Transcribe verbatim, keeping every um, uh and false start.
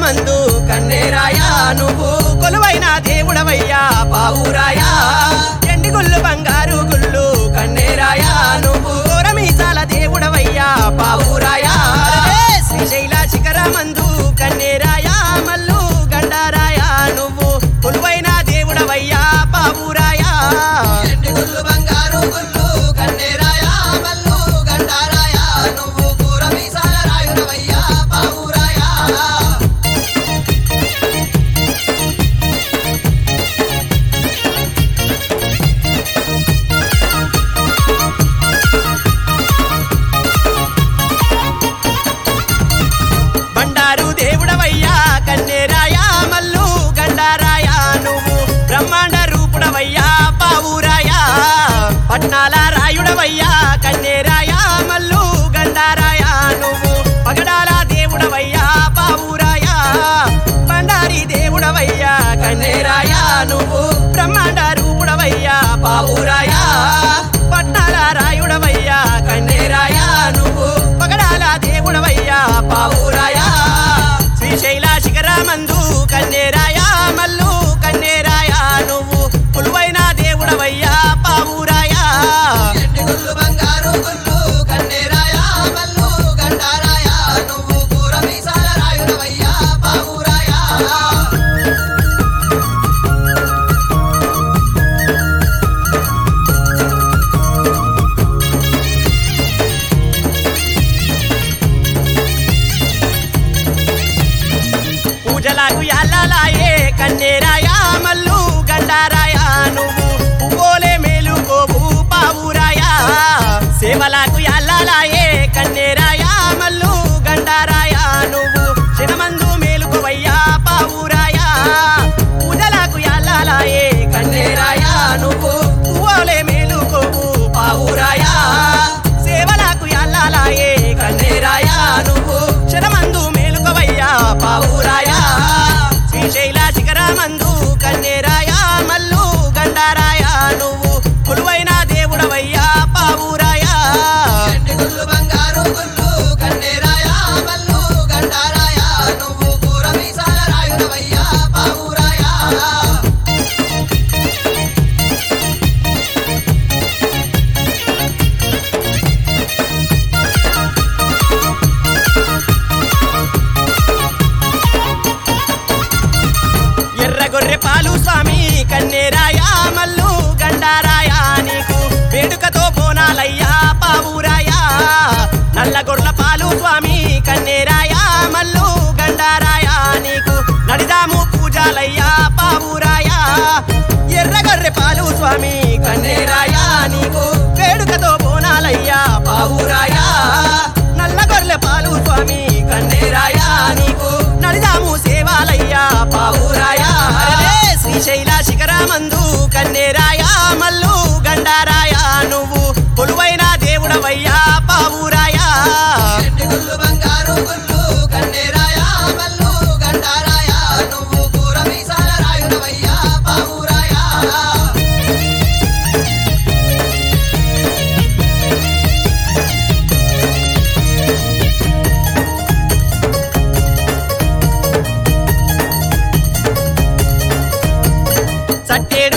శిఖరమందు కన్నేరాయా నువ్వు కొలువైన దేవుడవయ్యా పావురాయా ఎండి గుళ్ళు బంగారు గుళ్ళు కన్నేరాయా నువ్వు కోరమీసాల దేవుడవయ్యా పావురాయా శ్రీశైల శిఖరమందు కన్నేరాయా మల్లు గండారాయా నువ్వు కొలువైన దేవుడవయ్యా పావురాయా ఎండి గుళ్ళు బంగారు గుళ్ళు కన్నేరాయా మల్లు గండారాయా నువ్వు కూరమీసాల రాయుడవయ్యా పావురాయా బండారు దేవుడవయ్యా కన్నేరాయా మల్లు గండారాయా నువ్వు బ్రహ్మాండ రూపుడవయ్యా పావురాయా పట్నాల రాయుడవయ్యా కన్నేరాయా మల్లు గండారాయా నువ్వు పగడాల దేవుడవయ్యా పావురాయా బండారి దేవుడవయ్యా కన్నేరాయా నువ్వు బ్రహ్మాండ రూపుడవయ్యా పావురాయా పట్నాల రాయుడవయ్యా కన్నేరాయా నువ్వు పగడాల దేవుడవయ్యా పావురాయా శ్రీశైల శిఖరమందు కన్నేరాయా మల్లు కన్నేరాయా నువ్వు కొలువైన దేవుడవయ్యా పావురాయా ఎండి గుళ్ళు బంగారు గుళ్ళు కన్నేరాయా మల్లు గండారాయా నువ్వు కూరమీసాల రాయుడవయ్యా పావురాయా పూజలకు యాలాలాయే కన్నేరాయా మల్లు గండారాయా నువ్వు పువ్వులే మేలుకోవు పావురాయా సేవలకు యాలాలాయే కన్నేరాయా మల్లు గండారాయా నువ్వు చినమందు మేలుకోవయ్యా పావురాయా పూజలకు యాలాలాయే కన్నేరాయా నువ్వు పువ్వులే మేలుకోవు పావురాయా సేవలకు యాలాలాయే కన్నేరాయా నువ్వు చినమందు మేలుకోవయ్యా పావురాయా శ్రీశైల శిఖరమందు కన్నేరాయా మల్లు గండారాయా నువ్వు కొలువైన దేవుడవయ్యా పావురాయా ఎండి గుళ్ళు బంగారు గుళ్ళు కన్నేరాయా మల్లు గండారాయా నువ్వు కూరమీసాల రాయుడవయ్యా పావురాయా ఎర్ర గొర్రె పాలు స్వామి కన్నేరాయా మల్లు గండారాయా నీకు వేడుకతో బోనాలయ్యా పావురాయా నల్ల గొర్రెల పాలు స్వామి కన్నేరాయా మల్లు గండారాయా నీకు నడిదాము పూజాలయ్యా పావురాయా ఎర్ర గొర్రె పాలు స్వామి కన్నేరాయా నీకు వేడుకతో బోనాలయ్యా పావురాయా నల్ల గొర్రెల పాలు స్వామి కన్నేరాయా నీకు నడిదాము సేవాలయ్యా పావురాయా శ్రీశైల శిఖరమందు కన్నేరాయా మల్లు గండారాయా నువ్వు కొలువైన దేవుడవయ్యా పావురాయా ఎండి గుళ్ళు బంగారు గుళ్ళు కన్నేరాయా మల్లు గండారాయా నువ్వు కూరమీసాల రాయుడవయ్యా పావురాయా సట్టేడు